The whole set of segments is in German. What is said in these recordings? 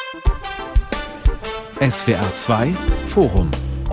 SWR 2 Forum.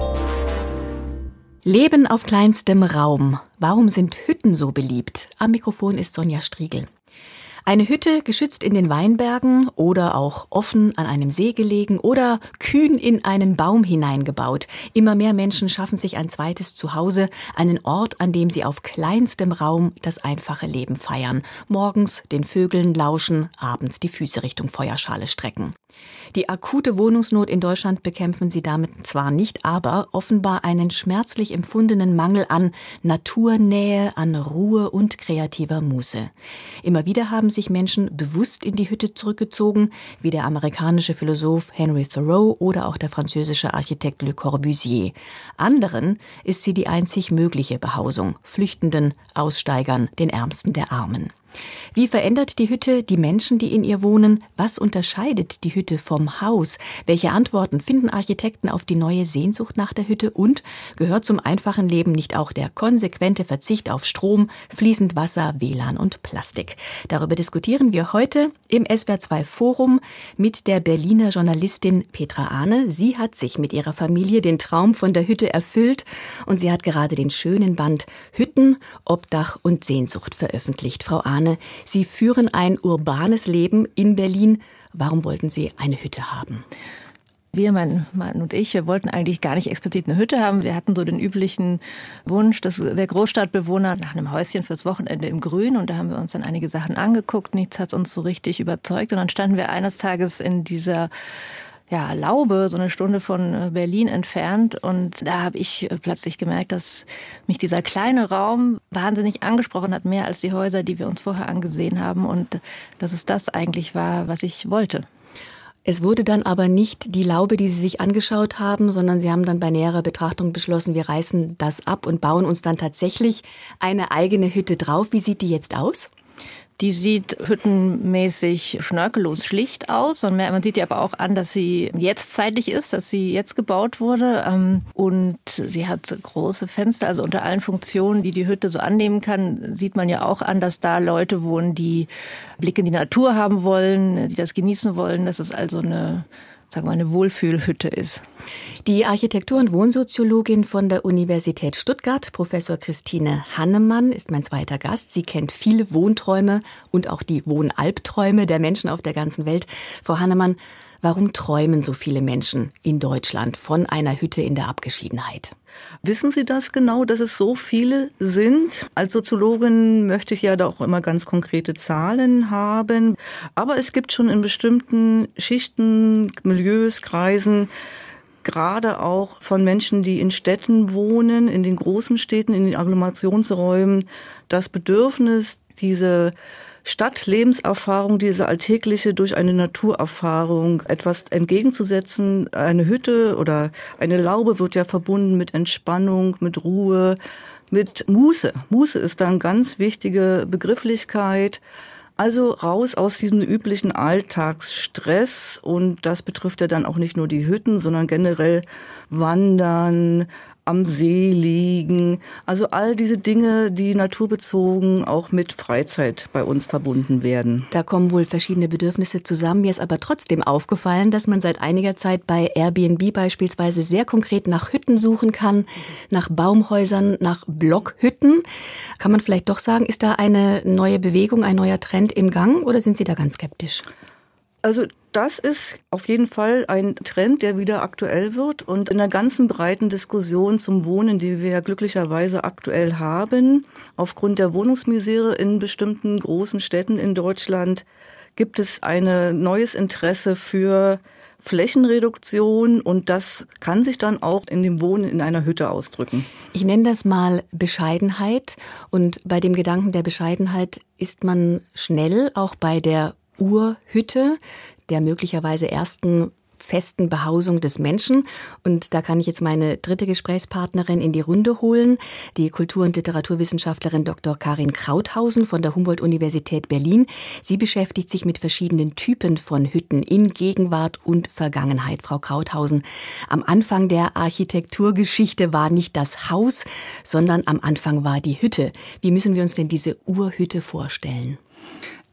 Leben auf kleinstem Raum. Warum sind Hütten so beliebt? Am Mikrofon ist Sonja Striegel. Eine Hütte, geschützt in den Weinbergen oder auch offen an einem See gelegen oder kühn in einen Baum hineingebaut. Immer mehr Menschen schaffen sich ein zweites Zuhause, einen Ort, an dem sie auf kleinstem Raum das einfache Leben feiern. Morgens den Vögeln lauschen, abends die Füße Richtung Feuerschale strecken. Die akute Wohnungsnot in Deutschland bekämpfen sie damit zwar nicht, aber offenbar einen schmerzlich empfundenen Mangel an Naturnähe, an Ruhe und kreativer Muße. Immer wieder haben sich Menschen bewusst in die Hütte zurückgezogen, wie der amerikanische Philosoph Henry Thoreau oder auch der französische Architekt Le Corbusier. Anderen ist sie die einzig mögliche Behausung, Flüchtenden, Aussteigern, den Ärmsten der Armen. Wie verändert die Hütte die Menschen, die in ihr wohnen? Was unterscheidet die Hütte vom Haus? Welche Antworten finden Architekten auf die neue Sehnsucht nach der Hütte? Und gehört zum einfachen Leben nicht auch der konsequente Verzicht auf Strom, fließend Wasser, WLAN und Plastik? Darüber diskutieren wir heute im SWR 2 Forum mit der Berliner Journalistin Petra Ahne. Sie hat sich mit ihrer Familie den Traum von der Hütte erfüllt und sie hat gerade den schönen Band Hütten, Obdach und Sehnsucht veröffentlicht. Frau Ahne, Sie führen ein urbanes Leben in Berlin. Warum wollten Sie eine Hütte haben? Wir, mein Mann und ich, wir wollten eigentlich gar nicht explizit eine Hütte haben. Wir hatten so den üblichen Wunsch der Großstadtbewohner nach einem Häuschen fürs Wochenende im Grün. Und da haben wir uns dann einige Sachen angeguckt. Nichts hat uns so richtig überzeugt. Und dann standen wir eines Tages in dieser Laube, so eine Stunde von Berlin entfernt. Und da habe ich plötzlich gemerkt, dass mich dieser kleine Raum wahnsinnig angesprochen hat, mehr als die Häuser, die wir uns vorher angesehen haben. Und dass es das eigentlich war, was ich wollte. Es wurde dann aber nicht die Laube, die Sie sich angeschaut haben, sondern Sie haben dann bei näherer Betrachtung beschlossen, wir reißen das ab und bauen uns dann tatsächlich eine eigene Hütte drauf. Wie sieht die jetzt aus? Die sieht hüttenmäßig schnörkellos schlicht aus. Man sieht ihr aber auch an, dass sie jetzt zeitlich ist, dass sie jetzt gebaut wurde. Und sie hat große Fenster, also unter allen Funktionen, die die Hütte so annehmen kann, sieht man ja auch an, dass da Leute wohnen, die Blick in die Natur haben wollen, die das genießen wollen. Das ist also eine Wohlfühlhütte ist. Die Architektur- und Wohnsoziologin von der Universität Stuttgart, Professor Christine Hannemann, ist mein zweiter Gast. Sie kennt viele Wohnträume und auch die Wohnalbträume der Menschen auf der ganzen Welt. Frau Hannemann, warum träumen so viele Menschen in Deutschland von einer Hütte in der Abgeschiedenheit? Wissen Sie das genau, dass es so viele sind? Als Soziologin möchte ich ja da auch immer ganz konkrete Zahlen haben. Aber es gibt schon in bestimmten Schichten, Milieus, Kreisen, gerade auch von Menschen, die in Städten wohnen, in den großen Städten, in den Agglomerationsräumen, das Bedürfnis, diese Stadtlebenserfahrung, diese alltägliche durch eine Naturerfahrung etwas entgegenzusetzen. Eine Hütte oder eine Laube wird ja verbunden mit Entspannung, mit Ruhe, mit Muße. Muße ist da eine ganz wichtige Begrifflichkeit. Also raus aus diesem üblichen Alltagsstress, und das betrifft ja dann auch nicht nur die Hütten, sondern generell Wandern, am See liegen, also all diese Dinge, die naturbezogen auch mit Freizeit bei uns verbunden werden. Da kommen wohl verschiedene Bedürfnisse zusammen. Mir ist aber trotzdem aufgefallen, dass man seit einiger Zeit bei Airbnb beispielsweise sehr konkret nach Hütten suchen kann, nach Baumhäusern, nach Blockhütten. Kann man vielleicht doch sagen, ist da eine neue Bewegung, ein neuer Trend im Gang, oder sind Sie da ganz skeptisch? Also das ist auf jeden Fall ein Trend, der wieder aktuell wird, und in der ganzen breiten Diskussion zum Wohnen, die wir ja glücklicherweise aktuell haben, aufgrund der Wohnungsmisere in bestimmten großen Städten in Deutschland, gibt es ein neues Interesse für Flächenreduktion, und das kann sich dann auch in dem Wohnen in einer Hütte ausdrücken. Ich nenne das mal Bescheidenheit, und bei dem Gedanken der Bescheidenheit ist man schnell auch bei der Urhütte, der möglicherweise ersten festen Behausung des Menschen. Und da kann ich jetzt meine dritte Gesprächspartnerin in die Runde holen, die Kultur- und Literaturwissenschaftlerin Dr. Karin Krauthausen von der Humboldt-Universität Berlin. Sie beschäftigt sich mit verschiedenen Typen von Hütten in Gegenwart und Vergangenheit. Frau Krauthausen, am Anfang der Architekturgeschichte war nicht das Haus, sondern am Anfang war die Hütte. Wie müssen wir uns denn diese Urhütte vorstellen?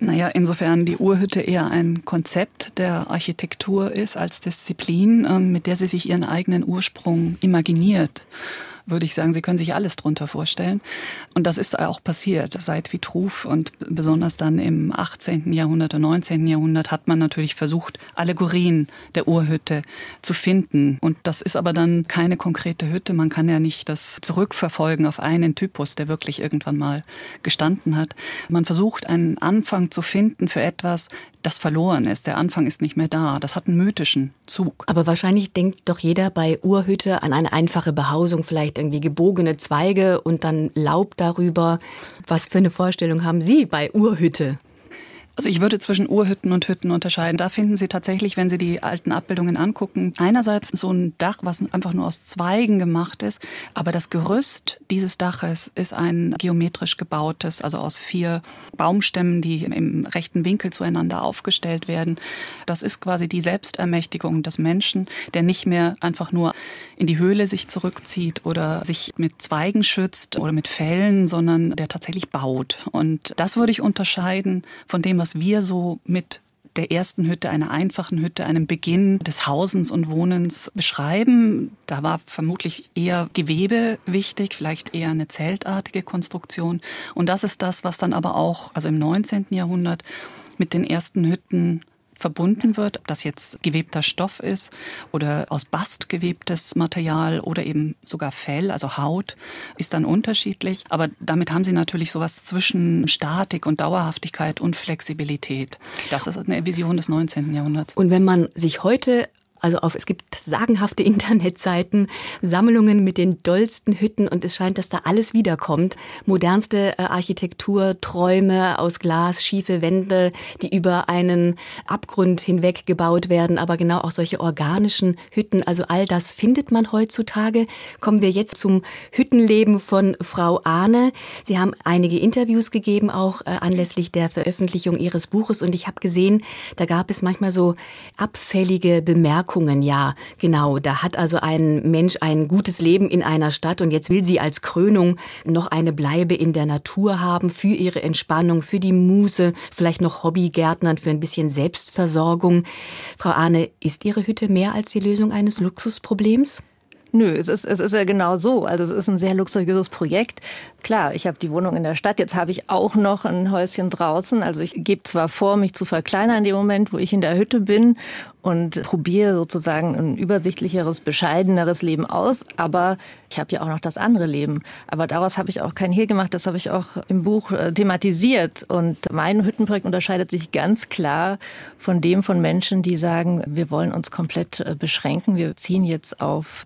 Naja, insofern die Urhütte eher ein Konzept der Architektur ist als Disziplin, mit der sie sich ihren eigenen Ursprung imaginiert, würde ich sagen, Sie können sich alles drunter vorstellen. Und das ist auch passiert. Seit Vitruv und besonders dann im 18. Jahrhundert und 19. Jahrhundert hat man natürlich versucht, Allegorien der Urhütte zu finden. Und das ist aber dann keine konkrete Hütte. Man kann ja nicht das zurückverfolgen auf einen Typus, der wirklich irgendwann mal gestanden hat. Man versucht, einen Anfang zu finden für etwas, das verloren ist. Der Anfang ist nicht mehr da. Das hat einen mythischen Zug. Aber wahrscheinlich denkt doch jeder bei Urhütte an eine einfache Behausung, vielleicht irgendwie gebogene Zweige und dann Laub darüber. Was für eine Vorstellung haben Sie bei Urhütte? Also ich würde zwischen Urhütten und Hütten unterscheiden. Da finden Sie tatsächlich, wenn Sie die alten Abbildungen angucken, einerseits so ein Dach, was einfach nur aus Zweigen gemacht ist, aber das Gerüst dieses Daches ist ein geometrisch gebautes, also aus 4 Baumstämmen, die im rechten Winkel zueinander aufgestellt werden. Das ist quasi die Selbstermächtigung des Menschen, der nicht mehr einfach nur in die Höhle sich zurückzieht oder sich mit Zweigen schützt oder mit Fellen, sondern der tatsächlich baut. Und das würde ich unterscheiden von dem, was wir so mit der ersten Hütte, einer einfachen Hütte, einem Beginn des Hausens und Wohnens beschreiben. Da war vermutlich eher Gewebe wichtig, vielleicht eher eine zeltartige Konstruktion. Und das ist das, was dann aber auch, also im 19. Jahrhundert mit den ersten Hütten verbunden wird, ob das jetzt gewebter Stoff ist oder aus Bast gewebtes Material oder eben sogar Fell, also Haut, ist dann unterschiedlich. Aber damit haben Sie natürlich sowas zwischen Statik und Dauerhaftigkeit und Flexibilität. Das ist eine Vision des 19. Jahrhunderts. Und wenn man sich heute es gibt sagenhafte Internetseiten, Sammlungen mit den dollsten Hütten und es scheint, dass da alles wiederkommt. Modernste Architektur, Träume aus Glas, schiefe Wände, die über einen Abgrund hinweg gebaut werden, aber genau auch solche organischen Hütten. Also all das findet man heutzutage. Kommen wir jetzt zum Hüttenleben von Frau Ahne. Sie haben einige Interviews gegeben, auch anlässlich der Veröffentlichung Ihres Buches und ich habe gesehen, da gab es manchmal so abfällige Bemerkungen. Ja, genau. Da hat also ein Mensch ein gutes Leben in einer Stadt und jetzt will sie als Krönung noch eine Bleibe in der Natur haben für ihre Entspannung, für die Muße, vielleicht noch Hobbygärtnern für ein bisschen Selbstversorgung. Frau Ahne, ist Ihre Hütte mehr als die Lösung eines Luxusproblems? Nö, es ist ja genau so. Also es ist ein sehr luxuriöses Projekt. Klar, ich habe die Wohnung in der Stadt, jetzt habe ich auch noch ein Häuschen draußen. Also ich gebe zwar vor, mich zu verkleinern in dem Moment, wo ich in der Hütte bin und probiere sozusagen ein übersichtlicheres, bescheideneres Leben aus, aber ich habe ja auch noch das andere Leben. Aber daraus habe ich auch kein Hehl gemacht, das habe ich auch im Buch thematisiert. Und mein Hüttenprojekt unterscheidet sich ganz klar von dem von Menschen, die sagen, wir wollen uns komplett beschränken, wir ziehen jetzt auf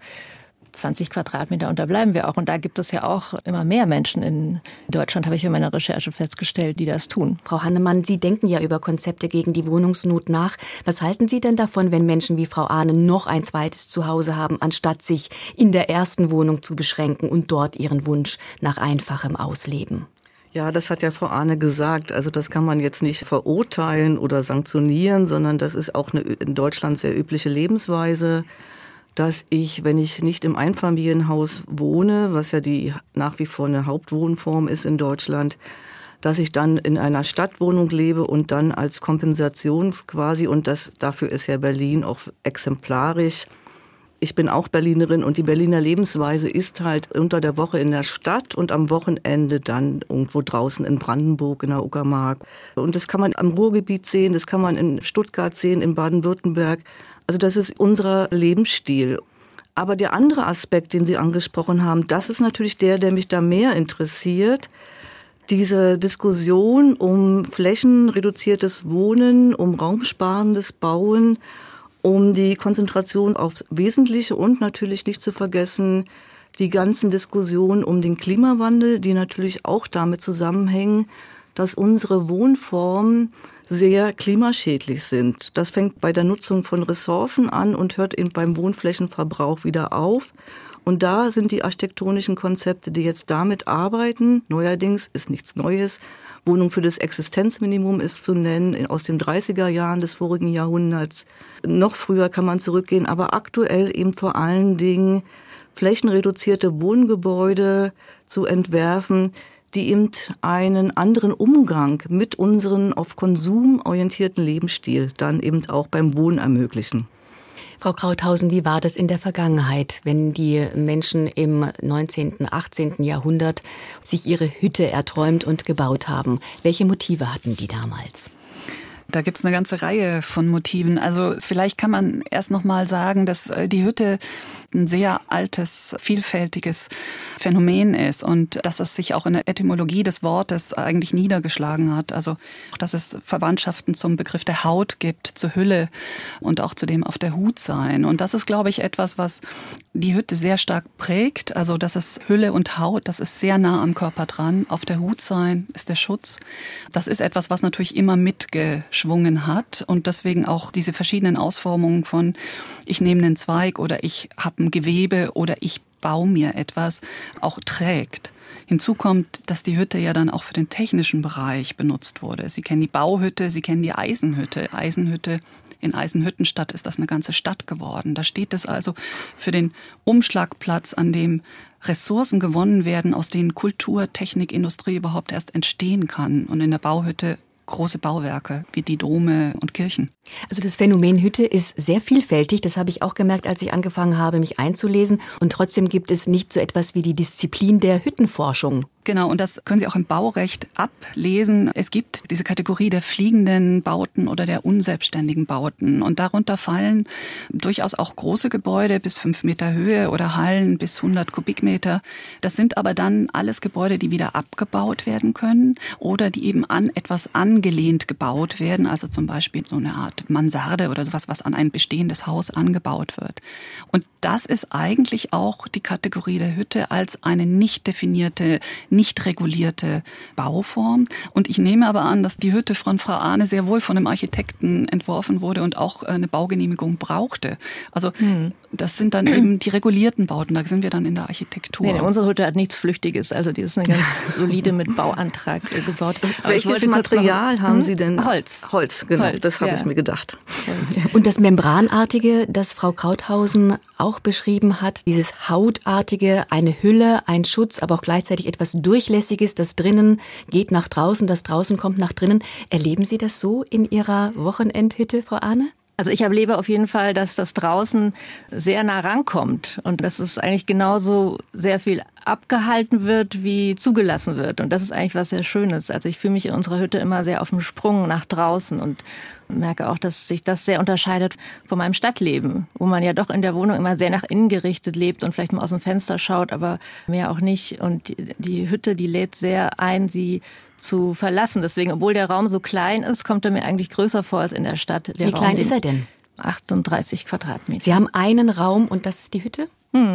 20 Quadratmeter und da bleiben wir auch. Und da gibt es ja auch immer mehr Menschen in Deutschland, habe ich in meiner Recherche festgestellt, die das tun. Frau Hannemann, Sie denken ja über Konzepte gegen die Wohnungsnot nach. Was halten Sie denn davon, wenn Menschen wie Frau Ahne noch ein zweites Zuhause haben, anstatt sich in der ersten Wohnung zu beschränken und dort ihren Wunsch nach einfachem ausleben? Ja, das hat ja Frau Ahne gesagt. Also das kann man jetzt nicht verurteilen oder sanktionieren, sondern das ist auch eine in Deutschland sehr übliche Lebensweise, dass ich, wenn ich nicht im Einfamilienhaus wohne, was ja nach wie vor eine Hauptwohnform ist in Deutschland, dass ich dann in einer Stadtwohnung lebe und dann als Kompensation quasi, und dafür ist ja Berlin auch exemplarisch. Ich bin auch Berlinerin und die Berliner Lebensweise ist halt unter der Woche in der Stadt und am Wochenende dann irgendwo draußen in Brandenburg, in der Uckermark. Und das kann man am Ruhrgebiet sehen, das kann man in Stuttgart sehen, in Baden-Württemberg. Also das ist unser Lebensstil. Aber der andere Aspekt, den Sie angesprochen haben, das ist natürlich der mich da mehr interessiert. Diese Diskussion um flächenreduziertes Wohnen, um raumsparendes Bauen, um die Konzentration aufs Wesentliche und natürlich nicht zu vergessen, die ganzen Diskussionen um den Klimawandel, die natürlich auch damit zusammenhängen, dass unsere Wohnformen sehr klimaschädlich sind. Das fängt bei der Nutzung von Ressourcen an und hört eben beim Wohnflächenverbrauch wieder auf. Und da sind die architektonischen Konzepte, die jetzt damit arbeiten, neuerdings ist nichts Neues, Wohnung für das Existenzminimum ist zu nennen, aus den 30er Jahren des vorigen Jahrhunderts. Noch früher kann man zurückgehen, aber aktuell eben vor allen Dingen flächenreduzierte Wohngebäude zu entwerfen, die eben einen anderen Umgang mit unseren auf Konsum orientierten Lebensstil dann eben auch beim Wohnen ermöglichen. Frau Krauthausen, wie war das in der Vergangenheit, wenn die Menschen im 19., 18. Jahrhundert sich ihre Hütte erträumt und gebaut haben? Welche Motive hatten die damals? Da gibt's eine ganze Reihe von Motiven. Also vielleicht kann man erst noch mal sagen, dass die Hütte ein sehr altes, vielfältiges Phänomen ist und dass es sich auch in der Etymologie des Wortes eigentlich niedergeschlagen hat. Also dass es Verwandtschaften zum Begriff der Haut gibt, zur Hülle und auch zu dem auf der Hut sein. Und das ist, glaube ich, etwas, was die Hütte sehr stark prägt. Also das ist Hülle und Haut, das ist sehr nah am Körper dran. Auf der Hut sein ist der Schutz. Das ist etwas, was natürlich immer mitgeschwungen hat und deswegen auch diese verschiedenen Ausformungen von ich nehme einen Zweig oder ich habe ein Gewebe oder ich baue mir etwas auch trägt. Hinzu kommt, dass die Hütte ja dann auch für den technischen Bereich benutzt wurde. Sie kennen die Bauhütte, Sie kennen die Eisenhütte. In Eisenhüttenstadt ist das eine ganze Stadt geworden. Da steht es also für den Umschlagplatz, an dem Ressourcen gewonnen werden, aus denen Kultur, Technik, Industrie überhaupt erst entstehen kann. Und in der Bauhütte große Bauwerke wie die Dome und Kirchen. Also das Phänomen Hütte ist sehr vielfältig. Das habe ich auch gemerkt, als ich angefangen habe, mich einzulesen. Und trotzdem gibt es nicht so etwas wie die Disziplin der Hüttenforschung. Genau, und das können Sie auch im Baurecht ablesen. Es gibt diese Kategorie der fliegenden Bauten oder der unselbstständigen Bauten. Und darunter fallen durchaus auch große Gebäude bis 5 Meter Höhe oder Hallen bis 100 Kubikmeter. Das sind aber dann alles Gebäude, die wieder abgebaut werden können oder die eben an etwas angelehnt gebaut werden. Also zum Beispiel so eine Art Mansarde oder sowas, was an ein bestehendes Haus angebaut wird. Und das ist eigentlich auch die Kategorie der Hütte als eine nicht definierte, nicht regulierte Bauform. Und ich nehme aber an, dass die Hütte von Frau Ahne sehr wohl von einem Architekten entworfen wurde und auch eine Baugenehmigung brauchte. Also das sind dann eben die regulierten Bauten, da sind wir dann in der Architektur. Nee, unsere Hütte hat nichts Flüchtiges, also die ist eine ganz solide mit Bauantrag gebaut. Aber welches Material haben Sie denn? Holz. Holz, genau, Holz, das habe ja. ich mir gedacht. Und das Membranartige, das Frau Krauthausen auch beschrieben hat, dieses Hautartige, eine Hülle, ein Schutz, aber auch gleichzeitig etwas Durchlässiges, das drinnen geht nach draußen, das draußen kommt nach drinnen. Erleben Sie das so in Ihrer Wochenendhütte, Frau Ahne? Also ich erlebe auf jeden Fall, dass das draußen sehr nah rankommt und dass es eigentlich genauso sehr viel abgehalten wird, wie zugelassen wird. Und das ist eigentlich was sehr Schönes. Also ich fühle mich in unserer Hütte immer sehr auf dem Sprung nach draußen und merke auch, dass sich das sehr unterscheidet von meinem Stadtleben, wo man ja doch in der Wohnung immer sehr nach innen gerichtet lebt und vielleicht mal aus dem Fenster schaut, aber mehr auch nicht. Und die Hütte, die lädt sehr ein, sie zu verlassen. Deswegen, obwohl der Raum so klein ist, kommt er mir eigentlich größer vor als in der Stadt. Wie klein ist er denn? 38 Quadratmeter. Sie haben einen Raum und das ist die Hütte?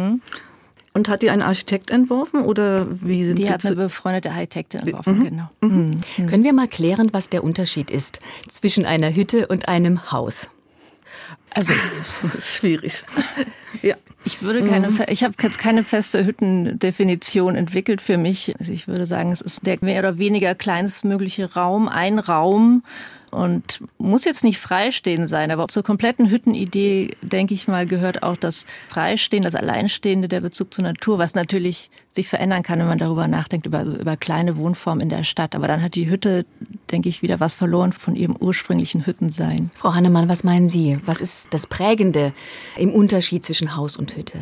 Und hat die ein Architekt entworfen oder wie sind Die Sie hat eine befreundete Architektin entworfen, genau. Können wir mal klären, was der Unterschied ist zwischen einer Hütte und einem Haus? Also Das ist schwierig. Ja. ich habe jetzt keine feste Hüttendefinition entwickelt für mich. Also ich würde sagen, es ist der mehr oder weniger kleinstmögliche Raum, ein Raum und muss jetzt nicht freistehend sein, aber zur kompletten Hüttenidee, denke ich mal, gehört auch das Freistehende, das Alleinstehende, der Bezug zur Natur, was natürlich sich verändern kann, wenn man darüber nachdenkt, über kleine Wohnformen in der Stadt. Aber dann hat die Hütte, denke ich, wieder was verloren von ihrem ursprünglichen Hüttensein. Frau Hannemann, was meinen Sie? Was ist das Prägende im Unterschied zwischen Haus und Hütte?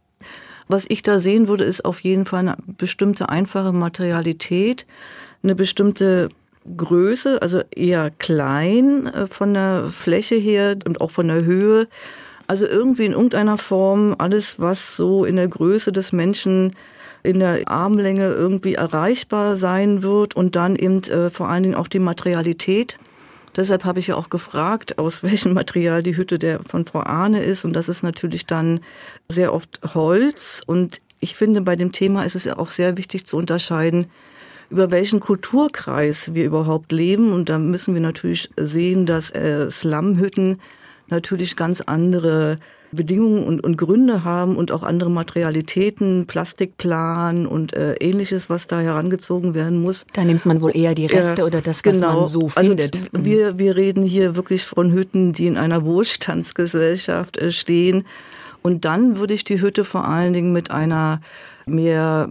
Was ich da sehen würde, ist auf jeden Fall eine bestimmte einfache Materialität, eine bestimmte Größe, also eher klein von der Fläche her und auch von der Höhe. Also irgendwie in irgendeiner Form alles, was so in der Größe des Menschen in der Armlänge irgendwie erreichbar sein wird und dann eben vor allen Dingen auch die Materialität. Deshalb habe ich ja auch gefragt, aus welchem Material die Hütte von Frau Ahne ist. Und das ist natürlich dann sehr oft Holz. Und ich finde, bei dem Thema ist es ja auch sehr wichtig zu unterscheiden, über welchen Kulturkreis wir überhaupt leben. Und da müssen wir natürlich sehen, dass Slumhütten natürlich ganz andere Bedingungen und Gründe haben und auch andere Materialitäten, Plastikplan und Ähnliches, was da herangezogen werden muss. Da nimmt man wohl eher die Reste oder das, was man so findet. Also wir reden hier wirklich von Hütten, die in einer Wohlstandsgesellschaft stehen. Und dann würde ich die Hütte vor allen Dingen mit einer mehr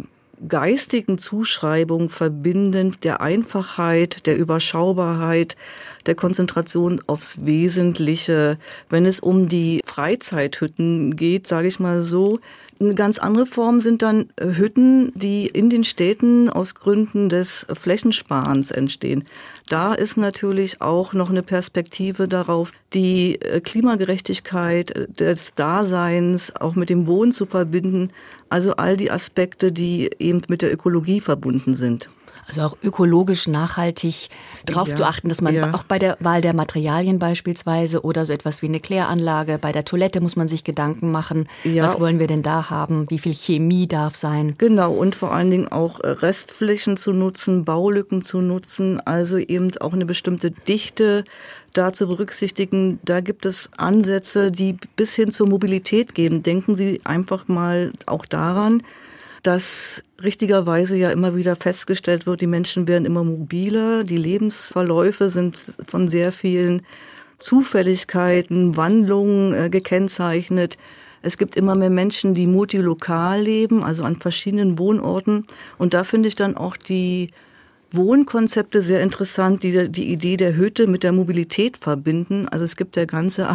geistigen Zuschreibung verbinden, der Einfachheit, der Überschaubarkeit, der Konzentration aufs Wesentliche. Wenn es um die Freizeithütten geht, sage ich mal so, eine ganz andere Form sind dann Hütten, die in den Städten aus Gründen des Flächensparens entstehen. Da ist natürlich auch noch eine Perspektive darauf, die Klimagerechtigkeit des Daseins auch mit dem Wohnen zu verbinden. Also all die Aspekte, die eben mit der Ökologie verbunden sind. Also auch ökologisch nachhaltig darauf zu achten, dass man auch bei der Wahl der Materialien beispielsweise oder so etwas wie eine Kläranlage, bei der Toilette muss man sich Gedanken machen, was wollen wir denn da haben, wie viel Chemie darf sein. Genau, und vor allen Dingen auch Restflächen zu nutzen, Baulücken zu nutzen, also eben auch eine bestimmte Dichte da zu berücksichtigen. Da gibt es Ansätze, die bis hin zur Mobilität gehen. Denken Sie einfach mal auch daran, dass richtigerweise ja immer wieder festgestellt wird, die Menschen werden immer mobiler, die Lebensverläufe sind von sehr vielen Zufälligkeiten, Wandlungen gekennzeichnet. Es gibt immer mehr Menschen, die multilokal leben, also an verschiedenen Wohnorten. Und da finde ich dann auch die Wohnkonzepte sehr interessant, die die Idee der Hütte mit der Mobilität verbinden. Also es gibt ja ganze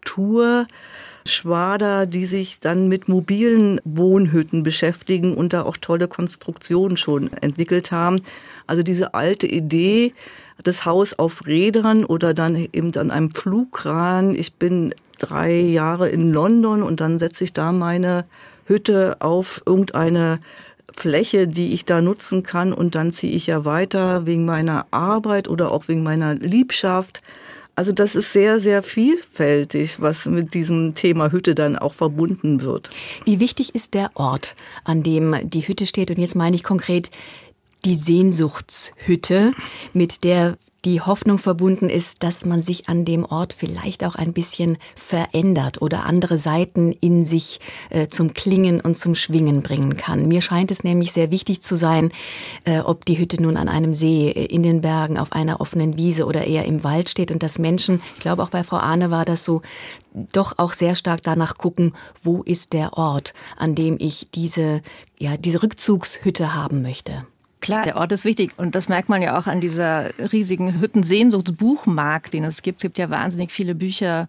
Architekturschwader, die sich dann mit mobilen Wohnhütten beschäftigen und da auch tolle Konstruktionen schon entwickelt haben. Also diese alte Idee, das Haus auf Rädern oder dann eben an einem Flugkran. Ich bin 3 Jahre in London und dann setze ich da meine Hütte auf irgendeine Fläche, die ich da nutzen kann und dann ziehe ich ja weiter wegen meiner Arbeit oder auch wegen meiner Liebschaft. Also das ist sehr, sehr vielfältig, was mit diesem Thema Hütte dann auch verbunden wird. Wie wichtig ist der Ort, an dem die Hütte steht? Und jetzt meine ich konkret die Sehnsuchtshütte, mit der die Hoffnung verbunden ist, dass man sich an dem Ort vielleicht auch ein bisschen verändert oder andere Seiten in sich zum Klingen und zum Schwingen bringen kann. Mir scheint es nämlich sehr wichtig zu sein, ob die Hütte nun an einem See, in den Bergen, auf einer offenen Wiese oder eher im Wald steht und dass Menschen, ich glaube auch bei Frau Ahne war das so, doch auch sehr stark danach gucken, wo ist der Ort, an dem ich diese Rückzugshütte haben möchte. Klar, der Ort ist wichtig und das merkt man ja auch an dieser riesigen Hüttensehnsuchtsbuchmarkt, den es gibt. Es gibt ja wahnsinnig viele Bücher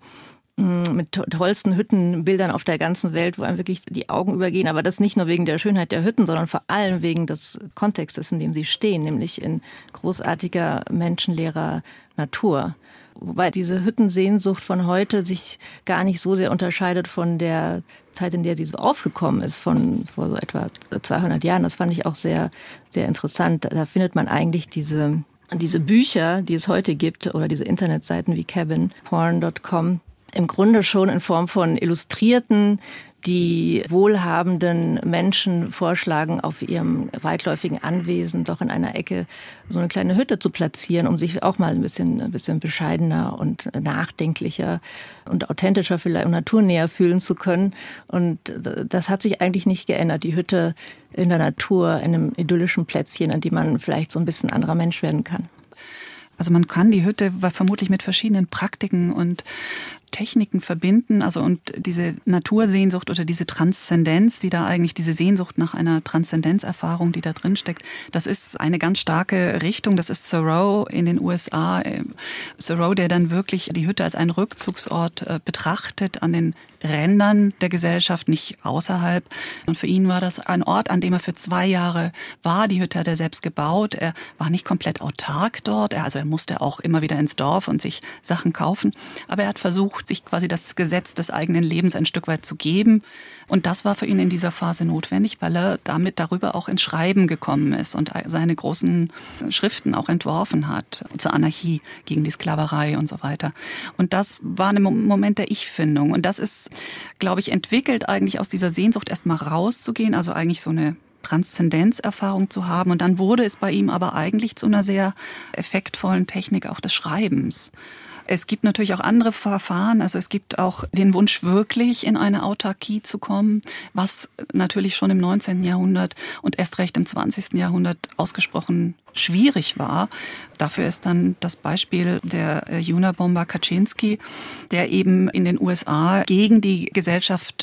mit tollsten Hüttenbildern auf der ganzen Welt, wo einem wirklich die Augen übergehen. Aber das nicht nur wegen der Schönheit der Hütten, sondern vor allem wegen des Kontextes, in dem sie stehen, nämlich in großartiger, menschenleerer Natur. Wobei diese Hüttensehnsucht von heute sich gar nicht so sehr unterscheidet von der Zeit, in der sie so aufgekommen ist, von vor so etwa 200 Jahren. Das fand ich auch sehr, sehr interessant. Da findet man eigentlich diese Bücher, die es heute gibt, oder diese Internetseiten wie cabinporn.com, im Grunde schon in Form von Illustrierten, die wohlhabenden Menschen vorschlagen, auf ihrem weitläufigen Anwesen doch in einer Ecke so eine kleine Hütte zu platzieren, um sich auch mal ein bisschen bescheidener und nachdenklicher und authentischer vielleicht und naturnäher fühlen zu können. Und das hat sich eigentlich nicht geändert. Die Hütte in der Natur, in einem idyllischen Plätzchen, an dem man vielleicht so ein bisschen anderer Mensch werden kann. Also man kann die Hütte vermutlich mit verschiedenen Praktiken und Techniken verbinden, also und diese Natursehnsucht oder diese Transzendenz, die da eigentlich, diese Sehnsucht nach einer Transzendenzerfahrung, die da drin steckt, das ist eine ganz starke Richtung. Das ist Thoreau in den USA. Thoreau, der dann wirklich die Hütte als einen Rückzugsort betrachtet, an den Rändern der Gesellschaft, nicht außerhalb. Und für ihn war das ein Ort, an dem er für 2 Jahre war. Die Hütte hat er selbst gebaut. Er war nicht komplett autark dort. Er musste auch immer wieder ins Dorf und sich Sachen kaufen. Aber er hat versucht, sich quasi das Gesetz des eigenen Lebens ein Stück weit zu geben. Und das war für ihn in dieser Phase notwendig, weil er damit darüber auch ins Schreiben gekommen ist und seine großen Schriften auch entworfen hat zur Anarchie, gegen die Sklaverei und so weiter. Und das war ein Moment der Ich-Findung. Und das ist, glaube ich, entwickelt eigentlich aus dieser Sehnsucht erstmal rauszugehen, also eigentlich so eine Transzendenzerfahrung zu haben. Und dann wurde es bei ihm aber eigentlich zu einer sehr effektvollen Technik auch des Schreibens. Es gibt natürlich auch andere Verfahren, also es gibt auch den Wunsch, wirklich in eine Autarkie zu kommen, was natürlich schon im 19. Jahrhundert und erst recht im 20. Jahrhundert ausgesprochen schwierig war. Dafür ist dann das Beispiel der Unabomber Kaczynski, der eben in den USA gegen die Gesellschaft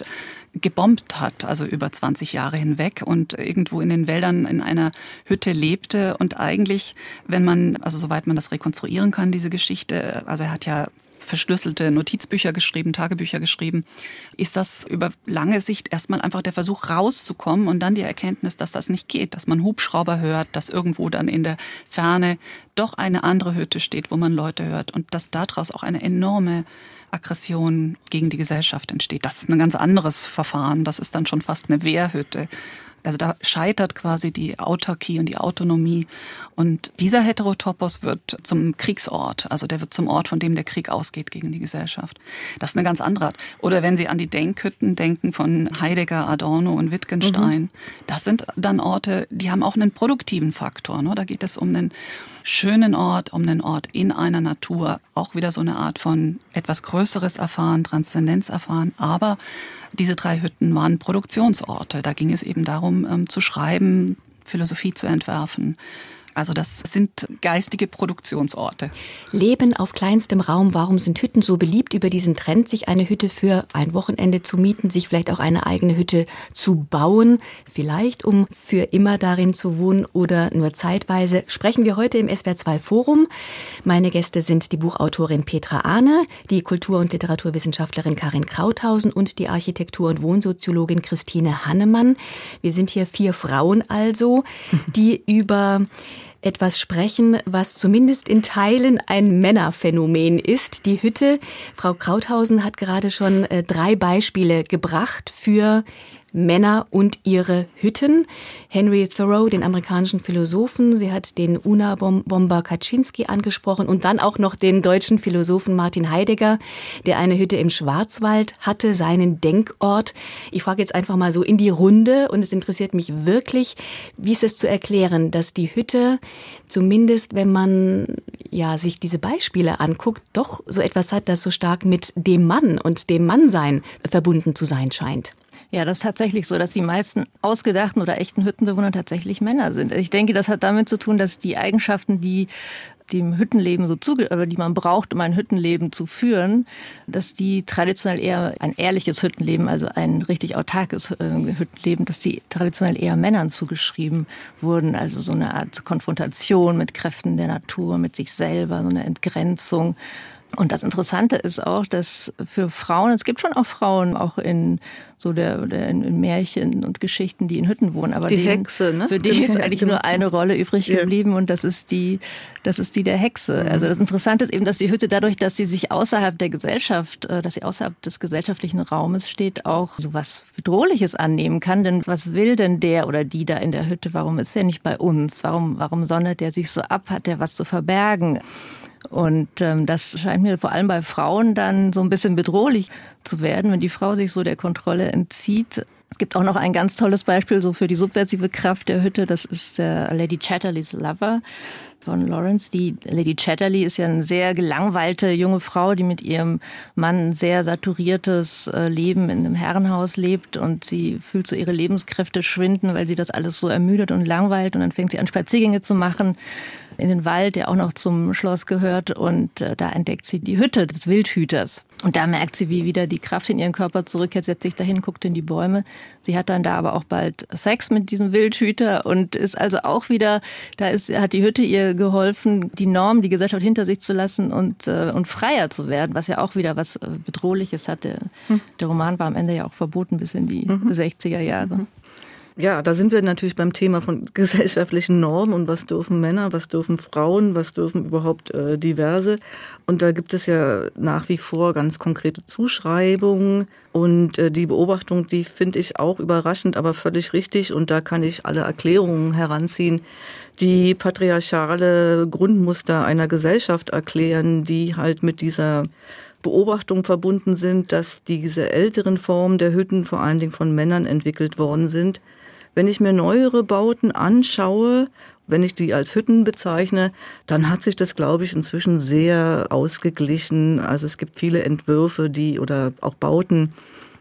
gebombt hat, also über 20 Jahre hinweg und irgendwo in den Wäldern in einer Hütte lebte und eigentlich, wenn man, also soweit man das rekonstruieren kann, diese Geschichte, also er hat ja verschlüsselte Notizbücher geschrieben, Tagebücher geschrieben, ist das über lange Sicht erstmal einfach der Versuch rauszukommen und dann die Erkenntnis, dass das nicht geht, dass man Hubschrauber hört, dass irgendwo dann in der Ferne doch eine andere Hütte steht, wo man Leute hört und dass daraus auch eine enorme Aggression gegen die Gesellschaft entsteht. Das ist ein ganz anderes Verfahren, das ist dann schon fast eine Wehrhütte. Also da scheitert quasi die Autarkie und die Autonomie. Und dieser Heterotopos wird zum Kriegsort. Also der wird zum Ort, von dem der Krieg ausgeht gegen die Gesellschaft. Das ist eine ganz andere Art. Oder wenn Sie an die Denkhütten denken von Heidegger, Adorno und Wittgenstein. Das sind dann Orte, die haben auch einen produktiven Faktor. Ne? Da geht es um einen schönen Ort, um einen Ort in einer Natur. Auch wieder so eine Art von etwas Größeres erfahren, Transzendenz erfahren. Aber diese 3 Hütten waren Produktionsorte. Da ging es eben darum, zu schreiben, Philosophie zu entwerfen. Also das sind geistige Produktionsorte. Leben auf kleinstem Raum. Warum sind Hütten so beliebt? Über diesen Trend, sich eine Hütte für ein Wochenende zu mieten, sich vielleicht auch eine eigene Hütte zu bauen, vielleicht um für immer darin zu wohnen oder nur zeitweise, sprechen wir heute im SWR2 Forum. Meine Gäste sind die Buchautorin Petra Ahne, die Kultur- und Literaturwissenschaftlerin Karin Krauthausen und die Architektur- und Wohnsoziologin Christine Hannemann. Wir sind hier 4 Frauen also, die über etwas sprechen, was zumindest in Teilen ein Männerphänomen ist. Die Hütte. Frau Krauthausen hat gerade schon 3 Beispiele gebracht für Männer und ihre Hütten. Henry Thoreau, den amerikanischen Philosophen, sie hat den Unabomber Kaczynski angesprochen und dann auch noch den deutschen Philosophen Martin Heidegger, der eine Hütte im Schwarzwald hatte, seinen Denkort. Ich frage jetzt einfach mal so in die Runde und es interessiert mich wirklich, wie ist es zu erklären, dass die Hütte, zumindest wenn man sich diese Beispiele anguckt, doch so etwas hat, das so stark mit dem Mann und dem Mannsein verbunden zu sein scheint. Ja, das ist tatsächlich so, dass die meisten ausgedachten oder echten Hüttenbewohner tatsächlich Männer sind. Ich denke, das hat damit zu tun, dass die Eigenschaften, die dem Hüttenleben oder die man braucht, um ein Hüttenleben zu führen, dass die traditionell eher ein ehrliches Hüttenleben, also ein richtig autarkes Hüttenleben, dass die traditionell eher Männern zugeschrieben wurden. Also so eine Art Konfrontation mit Kräften der Natur, mit sich selber, so eine Entgrenzung. Und das Interessante ist auch, dass für Frauen, es gibt schon auch Frauen, auch in so in Märchen und Geschichten, die in Hütten wohnen, aber die Hexe, ne? Für die ist eigentlich nur eine Rolle übrig geblieben und das ist die der Hexe. Also das Interessante ist eben, dass die Hütte dadurch, dass sie sich außerhalb der Gesellschaft, dass sie außerhalb des gesellschaftlichen Raumes steht, auch so was Bedrohliches annehmen kann. Denn was will denn der oder die da in der Hütte? Warum ist er nicht bei uns? Warum sondert der sich so ab? Hat der was zu verbergen? Und das scheint mir vor allem bei Frauen dann so ein bisschen bedrohlich zu werden, wenn die Frau sich so der Kontrolle entzieht. Es gibt auch noch ein ganz tolles Beispiel so für die subversive Kraft der Hütte. Das ist Lady Chatterleys Lover von Lawrence. Die Lady Chatterley ist ja eine sehr gelangweilte junge Frau, die mit ihrem Mann ein sehr saturiertes Leben in einem Herrenhaus lebt und sie fühlt so ihre Lebenskräfte schwinden, weil sie das alles so ermüdet und langweilt und dann fängt sie an Spaziergänge zu machen in den Wald, der auch noch zum Schloss gehört und da entdeckt sie die Hütte des Wildhüters. Und da merkt sie, wie wieder die Kraft in ihren Körper zurückkehrt, setzt sich dahin, guckt in die Bäume. Sie hat dann da aber auch bald Sex mit diesem Wildhüter und ist also auch wieder, hat die Hütte ihr geholfen, die Norm, die Gesellschaft hinter sich zu lassen und freier zu werden, was ja auch wieder was Bedrohliches hatte. Der Roman war am Ende ja auch verboten bis in die 60er Jahre. Ja, da sind wir natürlich beim Thema von gesellschaftlichen Normen und was dürfen Männer, was dürfen Frauen, was dürfen überhaupt Diverse. Und da gibt es ja nach wie vor ganz konkrete Zuschreibungen und die Beobachtung, die finde ich auch überraschend, aber völlig richtig und da kann ich alle Erklärungen heranziehen, die patriarchale Grundmuster einer Gesellschaft erklären, die halt mit dieser Beobachtung verbunden sind, dass diese älteren Formen der Hütten vor allen Dingen von Männern entwickelt worden sind. Wenn ich mir neuere Bauten anschaue, wenn ich die als Hütten bezeichne, dann hat sich das, glaube ich, inzwischen sehr ausgeglichen. Also es gibt viele Entwürfe, oder auch Bauten,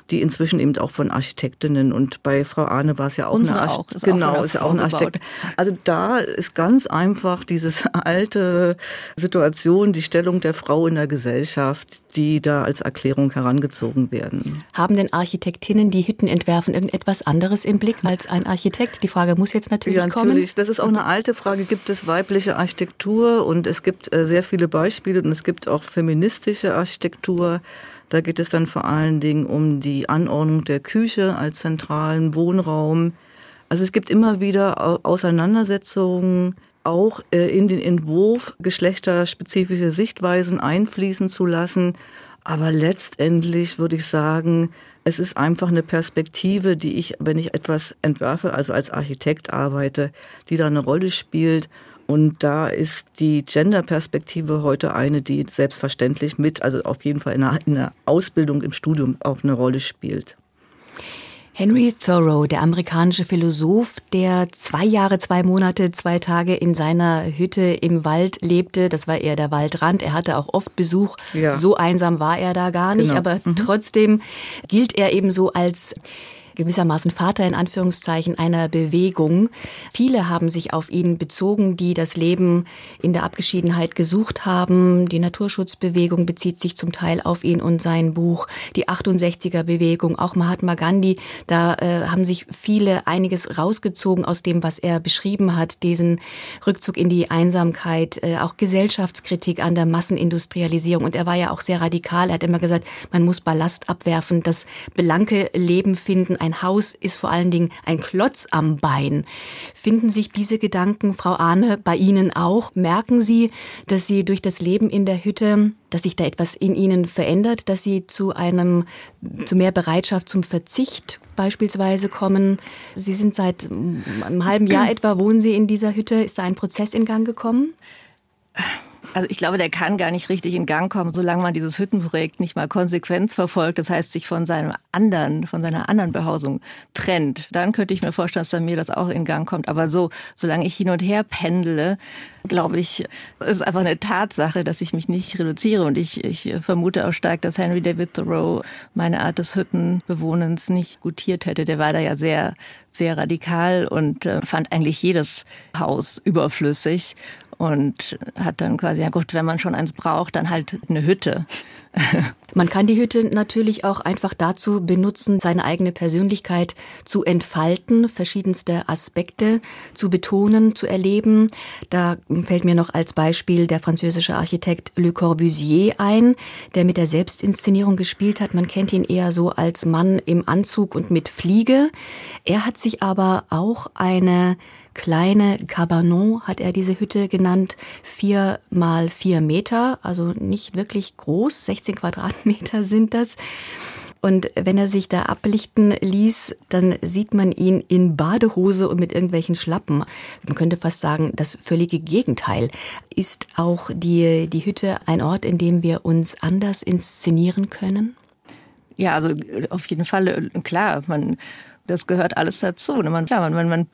die inzwischen eben auch von Architektinnen, und bei Frau Ahne war es ja auch Unsere eine auch, ist genau, ist ja auch eine Architektin. Also da ist ganz einfach diese alte Situation, die Stellung der Frau in der Gesellschaft, die da als Erklärung herangezogen werden. Haben denn Architektinnen, die Hütten entwerfen, irgendetwas anderes im Blick als ein Architekt? Die Frage muss jetzt natürlich kommen. Natürlich. Das ist auch eine alte Frage. Gibt es weibliche Architektur? Und es gibt sehr viele Beispiele, und es gibt auch feministische Architektur. Da geht es dann vor allen Dingen um die Anordnung der Küche als zentralen Wohnraum. Also es gibt immer wieder Auseinandersetzungen, auch in den Entwurf geschlechterspezifische Sichtweisen einfließen zu lassen. Aber letztendlich würde ich sagen, es ist einfach eine Perspektive, die ich, wenn ich etwas entwerfe, also als Architekt arbeite, die da eine Rolle spielt. Und da ist die Gender-Perspektive heute eine, die selbstverständlich also auf jeden Fall in der Ausbildung im Studium auch eine Rolle spielt. Henry Thoreau, der amerikanische Philosoph, der 2 Jahre, 2 Monate, 2 Tage in seiner Hütte im Wald lebte. Das war eher der Waldrand. Er hatte auch oft Besuch. Ja. So einsam war er da gar nicht. Genau. Aber trotzdem gilt er eben so als gewissermaßen Vater in Anführungszeichen einer Bewegung. Viele haben sich auf ihn bezogen, die das Leben in der Abgeschiedenheit gesucht haben. Die Naturschutzbewegung bezieht sich zum Teil auf ihn und sein Buch. Die 68er-Bewegung, auch Mahatma Gandhi. Da haben sich viele einiges rausgezogen aus dem, was er beschrieben hat. Diesen Rückzug in die Einsamkeit, auch Gesellschaftskritik an der Massenindustrialisierung. Und er war ja auch sehr radikal. Er hat immer gesagt, man muss Ballast abwerfen, das blanke Leben finden. Ein Haus ist vor allen Dingen ein Klotz am Bein. Finden sich diese Gedanken, Frau Ahne, bei Ihnen auch? Merken Sie, dass Sie durch das Leben in der Hütte, dass sich da etwas in Ihnen verändert, dass Sie zu mehr Bereitschaft zum Verzicht beispielsweise kommen? Sie sind seit einem halben Jahr etwa, wohnen Sie in dieser Hütte. Ist da ein Prozess in Gang gekommen? Also ich glaube, der kann gar nicht richtig in Gang kommen, solange man dieses Hüttenprojekt nicht mal konsequent verfolgt. Das heißt, sich von seiner anderen Behausung trennt. Dann könnte ich mir vorstellen, dass bei mir das auch in Gang kommt. Aber solange ich hin und her pendele, glaube ich, ist es einfach eine Tatsache, dass ich mich nicht reduziere. Und ich vermute auch stark, dass Henry David Thoreau meine Art des Hüttenbewohnens nicht gutiert hätte. Der war da ja sehr, sehr radikal und fand eigentlich jedes Haus überflüssig. Und hat dann quasi, ja gut, wenn man schon eins braucht, dann halt eine Hütte. Man kann die Hütte natürlich auch einfach dazu benutzen, seine eigene Persönlichkeit zu entfalten, verschiedenste Aspekte zu betonen, zu erleben. Da fällt mir noch als Beispiel der französische Architekt Le Corbusier ein, der mit der Selbstinszenierung gespielt hat. Man kennt ihn eher so als Mann im Anzug und mit Fliege. Er hat sich aber auch eine kleine Cabanon, hat er diese Hütte genannt, 4 mal 4 Meter, also nicht wirklich groß, 16 Quadratmeter sind das. Und wenn er sich da ablichten ließ, dann sieht man ihn in Badehose und mit irgendwelchen Schlappen. Man könnte fast sagen, das völlige Gegenteil. Ist auch die Hütte ein Ort, in dem wir uns anders inszenieren können? Ja, also auf jeden Fall, klar, das gehört alles dazu. Man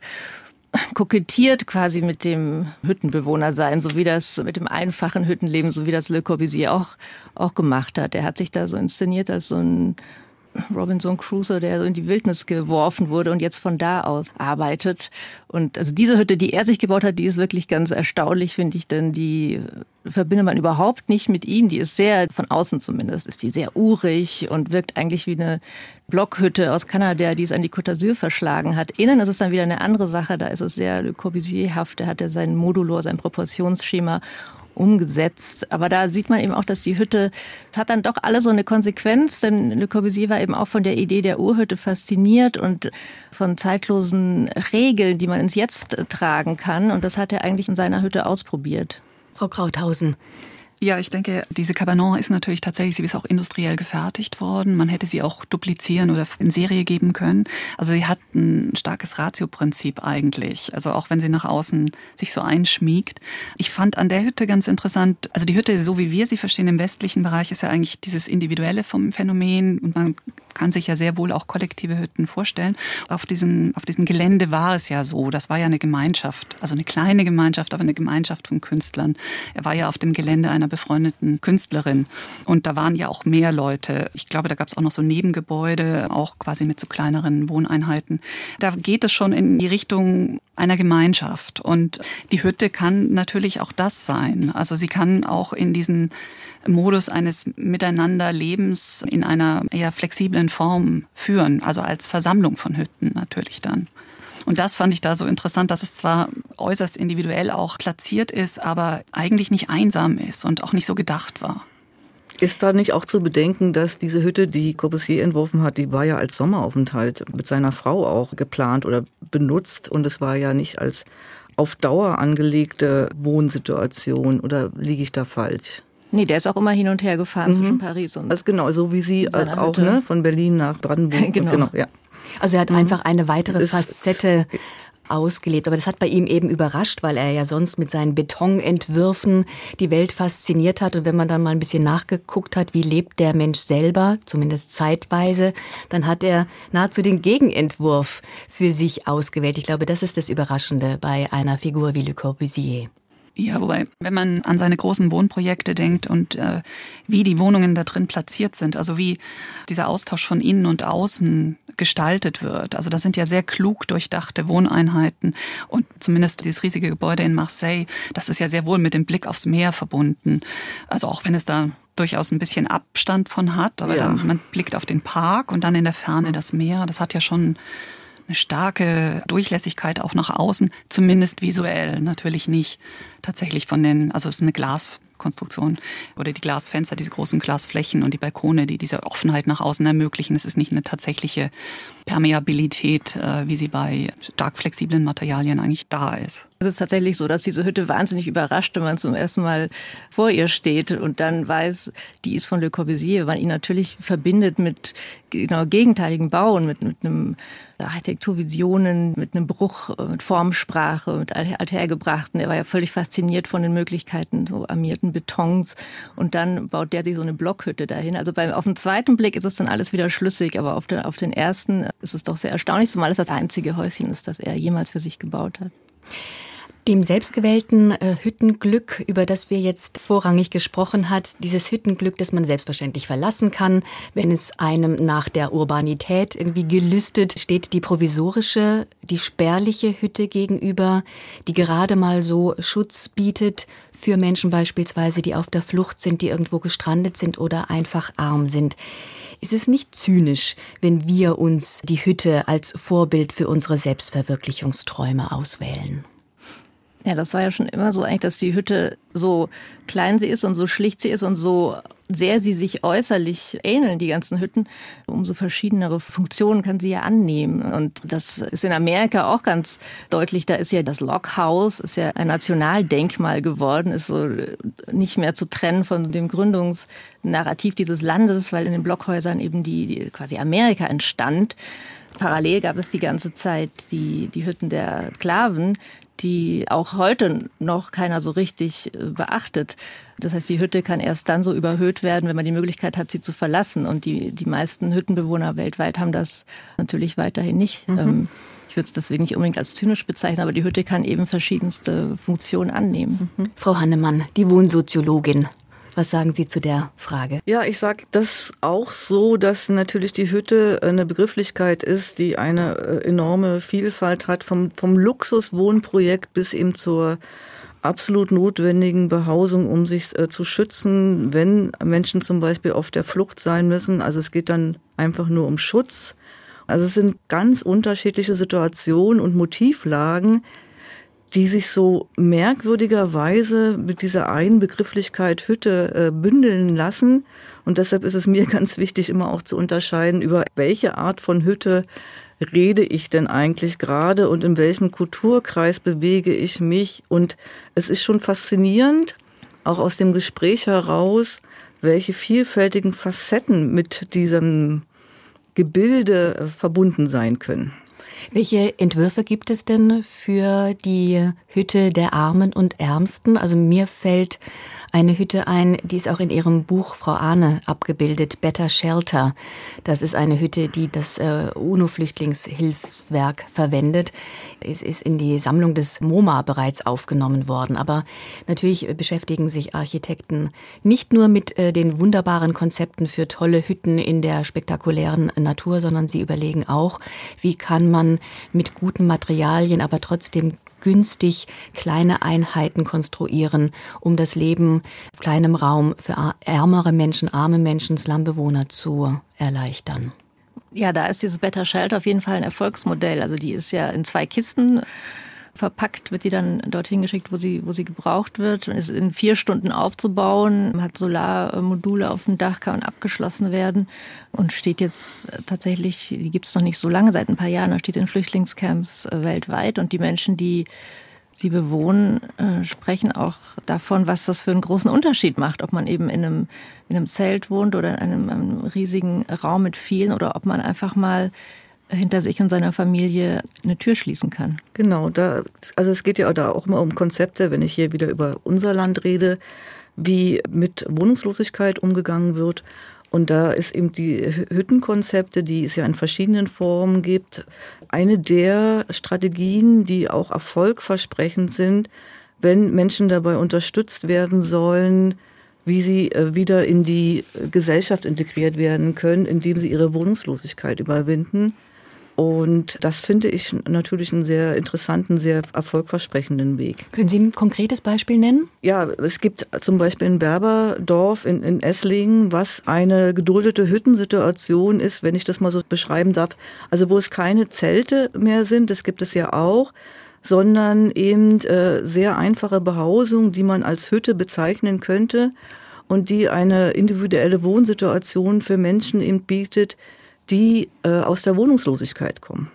kokettiert quasi mit dem Hüttenbewohnersein, so wie das mit dem einfachen Hüttenleben, so wie das Le Corbusier auch gemacht hat. Er hat sich da so inszeniert als so ein Robinson Crusoe, der so in die Wildnis geworfen wurde und jetzt von da aus arbeitet. Und also diese Hütte, die er sich gebaut hat, die ist wirklich ganz erstaunlich, finde ich, denn die verbindet man überhaupt nicht mit ihm. Die ist sehr, von außen zumindest, ist die sehr urig und wirkt eigentlich wie eine Blockhütte aus Kanada, die es an die Côte d'Azur verschlagen hat. Innen ist es dann wieder eine andere Sache, da ist es sehr Le Corbusierhaft, da hat er seinen Modulo, sein Proportionsschema umgesetzt. Aber da sieht man eben auch, dass die Hütte, es hat dann doch alle so eine Konsequenz, denn Le Corbusier war eben auch von der Idee der Urhütte fasziniert und von zeitlosen Regeln, die man ins Jetzt tragen kann. Und das hat er eigentlich in seiner Hütte ausprobiert. Frau Krauthausen. Ja, ich denke, diese Cabanon ist natürlich tatsächlich, sie ist auch industriell gefertigt worden. Man hätte sie auch duplizieren oder in Serie geben können. Also sie hat ein starkes Ratio-Prinzip eigentlich. Also auch wenn sie nach außen sich so einschmiegt. Ich fand an der Hütte ganz interessant, also die Hütte, so wie wir sie verstehen im westlichen Bereich, ist ja eigentlich dieses Individuelle vom Phänomen. Und man kann sich ja sehr wohl auch kollektive Hütten vorstellen. Auf diesem Gelände war es ja so, das war ja eine Gemeinschaft, also eine kleine Gemeinschaft, aber eine Gemeinschaft von Künstlern. Er war ja auf dem Gelände einer befreundeten Künstlerin und da waren ja auch mehr Leute. Ich glaube, da gab es auch noch so Nebengebäude, auch quasi mit so kleineren Wohneinheiten. Da geht es schon in die Richtung einer Gemeinschaft und die Hütte kann natürlich auch das sein. Also sie kann auch in diesen Modus eines Miteinanderlebens in einer eher flexiblen Form führen, also als Versammlung von Hütten natürlich dann. Und das fand ich da so interessant, dass es zwar äußerst individuell auch platziert ist, aber eigentlich nicht einsam ist und auch nicht so gedacht war. Ist da nicht auch zu bedenken, dass diese Hütte, die Corbusier entworfen hat, die war ja als Sommeraufenthalt mit seiner Frau auch geplant oder benutzt und es war ja nicht als auf Dauer angelegte Wohnsituation, oder liege ich da falsch? Nee, der ist auch immer hin und her gefahren zwischen Paris und also genau, so wie Sie auch, ne, von Berlin nach Brandenburg. Genau. Genau, ja. Also er hat einfach eine weitere Facette ausgelebt. Aber das hat bei ihm eben überrascht, weil er ja sonst mit seinen Betonentwürfen die Welt fasziniert hat. Und wenn man dann mal ein bisschen nachgeguckt hat, wie lebt der Mensch selber, zumindest zeitweise, dann hat er nahezu den Gegenentwurf für sich ausgewählt. Ich glaube, das ist das Überraschende bei einer Figur wie Le Corbusier. Ja, wobei, wenn man an seine großen Wohnprojekte denkt und wie die Wohnungen da drin platziert sind, also wie dieser Austausch von innen und außen gestaltet wird. Also das sind ja sehr klug durchdachte Wohneinheiten und zumindest dieses riesige Gebäude in Marseille, das ist ja sehr wohl mit dem Blick aufs Meer verbunden. Also auch wenn es da durchaus ein bisschen Abstand von hat, aber dann, man blickt auf den Park und dann in der Ferne das Meer. Das hat ja schon eine starke Durchlässigkeit auch nach außen, zumindest visuell, natürlich nicht tatsächlich also es ist eine Glaskonstruktion oder die Glasfenster, diese großen Glasflächen und die Balkone, die diese Offenheit nach außen ermöglichen. Es ist nicht eine tatsächliche Permeabilität, wie sie bei stark flexiblen Materialien eigentlich da ist. Es ist tatsächlich so, dass diese Hütte wahnsinnig überrascht, wenn man zum ersten Mal vor ihr steht und dann weiß, die ist von Le Corbusier, weil ihn natürlich verbindet mit genau gegenteiligen Bauen, mit einem Architekturvisionen, mit einem Bruch, mit Formsprache, mit althergebrachten. Er war ja völlig fasziniert von den Möglichkeiten so armierten Betons und dann baut der sich so eine Blockhütte dahin. Also auf den zweiten Blick ist es dann alles wieder schlüssig, aber auf den ersten ist es doch sehr erstaunlich, zumal es das einzige Häuschen ist, das er jemals für sich gebaut hat. Dem selbstgewählten Hüttenglück, über das wir jetzt vorrangig gesprochen hat, dieses Hüttenglück, das man selbstverständlich verlassen kann, wenn es einem nach der Urbanität irgendwie gelüstet, steht die provisorische, die spärliche Hütte gegenüber, die gerade mal so Schutz bietet für Menschen beispielsweise, die auf der Flucht sind, die irgendwo gestrandet sind oder einfach arm sind. Ist es nicht zynisch, wenn wir uns die Hütte als Vorbild für unsere Selbstverwirklichungsträume auswählen? Ja, das war ja schon immer so eigentlich, dass die Hütte so klein sie ist und so schlicht sie ist und so sehr sie sich äußerlich ähneln, die ganzen Hütten, umso verschiedenere Funktionen kann sie ja annehmen. Und das ist in Amerika auch ganz deutlich. Da ist ja das Log House, ist ja ein Nationaldenkmal geworden, ist so nicht mehr zu trennen von dem Gründungsnarrativ dieses Landes, weil in den Blockhäusern eben die quasi Amerika entstand. Parallel gab es die ganze Zeit die Hütten der Sklaven, die auch heute noch keiner so richtig beachtet. Das heißt, die Hütte kann erst dann so überhöht werden, wenn man die Möglichkeit hat, sie zu verlassen. Und die meisten Hüttenbewohner weltweit haben das natürlich weiterhin nicht. Ich würde es deswegen nicht unbedingt als zynisch bezeichnen, aber die Hütte kann eben verschiedenste Funktionen annehmen. Frau Hannemann, die Wohnsoziologin. Was sagen Sie zu der Frage? Ja, ich sage das auch so, dass natürlich die Hütte eine Begrifflichkeit ist, die eine enorme Vielfalt hat, vom Luxuswohnprojekt bis eben zur absolut notwendigen Behausung, um sich zu schützen, wenn Menschen zum Beispiel auf der Flucht sein müssen. Also es geht dann einfach nur um Schutz. Also es sind ganz unterschiedliche Situationen und Motivlagen, die sich so merkwürdigerweise mit dieser einen Begrifflichkeit Hütte bündeln lassen. Und deshalb ist es mir ganz wichtig, immer auch zu unterscheiden, über welche Art von Hütte rede ich denn eigentlich gerade und in welchem Kulturkreis bewege ich mich. Und es ist schon faszinierend, auch aus dem Gespräch heraus, welche vielfältigen Facetten mit diesem Gebilde verbunden sein können. Welche Entwürfe gibt es denn für die Hütte der Armen und Ärmsten? Also mir fällt eine Hütte ein, die ist auch in Ihrem Buch, Frau Ahne, abgebildet, Better Shelter. Das ist eine Hütte, die das UNO-Flüchtlingshilfswerk verwendet. Es ist in die Sammlung des MoMA bereits aufgenommen worden. Aber natürlich beschäftigen sich Architekten nicht nur mit den wunderbaren Konzepten für tolle Hütten in der spektakulären Natur, sondern sie überlegen auch, wie kann man mit guten Materialien, aber trotzdem günstig kleine Einheiten konstruieren, um das Leben auf kleinem Raum für ärmere Menschen, arme Menschen, Slumbewohner zu erleichtern. Ja, da ist dieses Better Shelter auf jeden Fall ein Erfolgsmodell. Also die ist ja in 2 Kisten verpackt, wird die dann dorthin geschickt, wo sie gebraucht wird. Und ist in 4 Stunden aufzubauen, man hat Solarmodule auf dem Dach, kann abgeschlossen werden und steht jetzt tatsächlich, die gibt es noch nicht so lange, seit ein paar Jahren, da steht in Flüchtlingscamps weltweit. Und die Menschen, die sie bewohnen, sprechen auch davon, was das für einen großen Unterschied macht, ob man eben in einem Zelt wohnt oder in einem riesigen Raum mit vielen oder ob man einfach mal hinter sich und seiner Familie eine Tür schließen kann. Genau, also es geht ja da auch immer um Konzepte, wenn ich hier wieder über unser Land rede, wie mit Wohnungslosigkeit umgegangen wird. Und da ist eben die Hüttenkonzepte, die es ja in verschiedenen Formen gibt, eine der Strategien, die auch erfolgversprechend sind, wenn Menschen dabei unterstützt werden sollen, wie sie wieder in die Gesellschaft integriert werden können, indem sie ihre Wohnungslosigkeit überwinden. Und das finde ich natürlich einen sehr interessanten, sehr erfolgversprechenden Weg. Können Sie ein konkretes Beispiel nennen? Ja, es gibt zum Beispiel ein Berberdorf in Esslingen, was eine geduldete Hüttensituation ist, wenn ich das mal so beschreiben darf. Also wo es keine Zelte mehr sind, das gibt es ja auch, sondern eben sehr einfache Behausung, die man als Hütte bezeichnen könnte und die eine individuelle Wohnsituation für Menschen eben bietet, die aus der Wohnungslosigkeit kommen.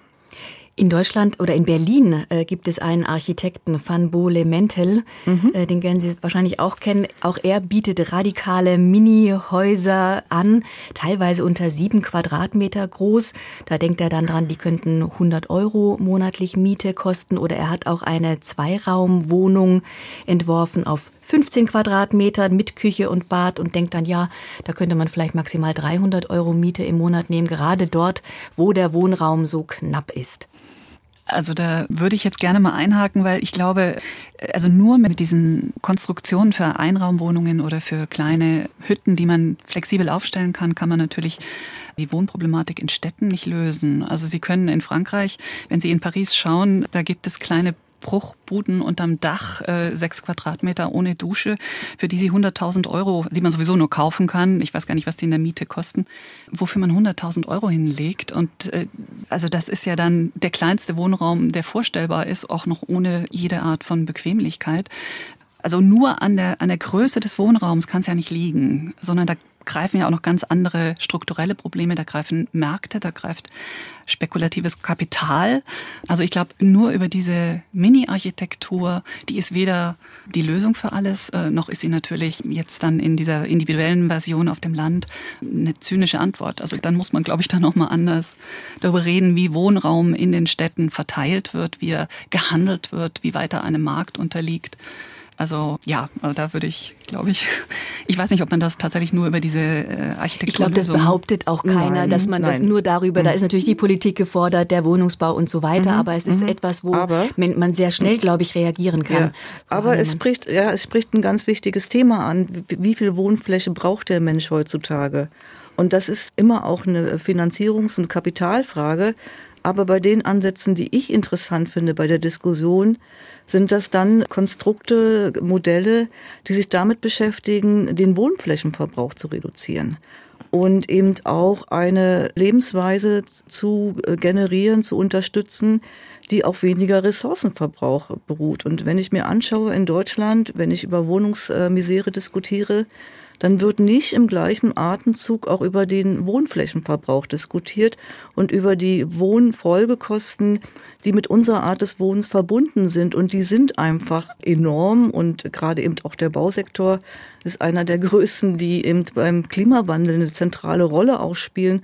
In Deutschland oder in Berlin gibt es einen Architekten, Van Bole Mentel, den werden Sie wahrscheinlich auch kennen. Auch er bietet radikale Mini-Häuser an, teilweise unter 7 Quadratmeter groß. Da denkt er dann dran, die könnten 100 € monatlich Miete kosten. Oder er hat auch eine 2-Raum-Wohnung entworfen auf 15 Quadratmetern mit Küche und Bad und denkt dann, ja, da könnte man vielleicht maximal 300 € Miete im Monat nehmen, gerade dort, wo der Wohnraum so knapp ist. Also da würde ich jetzt gerne mal einhaken, weil ich glaube, also nur mit diesen Konstruktionen für Einraumwohnungen oder für kleine Hütten, die man flexibel aufstellen kann, kann man natürlich die Wohnproblematik in Städten nicht lösen. Also Sie können in Frankreich, wenn Sie in Paris schauen, da gibt es kleine Bruchbuden unterm Dach, 6 Quadratmeter ohne Dusche, für die Sie 100.000 €, die man sowieso nur kaufen kann, ich weiß gar nicht, was die in der Miete kosten, wofür man 100.000 € hinlegt. Und also das ist ja dann der kleinste Wohnraum, der vorstellbar ist, auch noch ohne jede Art von Bequemlichkeit. Also nur an der Größe des Wohnraums kann es ja nicht liegen, sondern da greifen ja auch noch ganz andere strukturelle Probleme, da greifen Märkte, da greift spekulatives Kapital. Also ich glaube, nur über diese Mini-Architektur, die ist weder die Lösung für alles, noch ist sie natürlich jetzt dann in dieser individuellen Version auf dem Land eine zynische Antwort. Also dann muss man, glaube ich, dann nochmal anders darüber reden, wie Wohnraum in den Städten verteilt wird, wie er gehandelt wird, wie weiter einem Markt unterliegt. Also ja, da würde ich, glaube ich weiß nicht, ob man das tatsächlich nur über diese Architektur. Ich glaube, das behauptet auch keiner, dass man das nur darüber, da ist natürlich die Politik gefordert, der Wohnungsbau und so weiter, aber es ist etwas, wo man sehr schnell, glaube ich, reagieren kann. Ja, aber es spricht ein ganz wichtiges Thema an. Wie viel Wohnfläche braucht der Mensch heutzutage? Und das ist immer auch eine Finanzierungs- und Kapitalfrage. Aber bei den Ansätzen, die ich interessant finde bei der Diskussion, sind das dann Konstrukte, Modelle, die sich damit beschäftigen, den Wohnflächenverbrauch zu reduzieren und eben auch eine Lebensweise zu generieren, zu unterstützen, die auf weniger Ressourcenverbrauch beruht. Und wenn ich mir anschaue in Deutschland, wenn ich über Wohnungsmisere diskutiere, dann wird nicht im gleichen Atemzug auch über den Wohnflächenverbrauch diskutiert und über die Wohnfolgekosten, die mit unserer Art des Wohnens verbunden sind. Und die sind einfach enorm. Und gerade eben auch der Bausektor ist einer der größten, die eben beim Klimawandel eine zentrale Rolle auch spielen.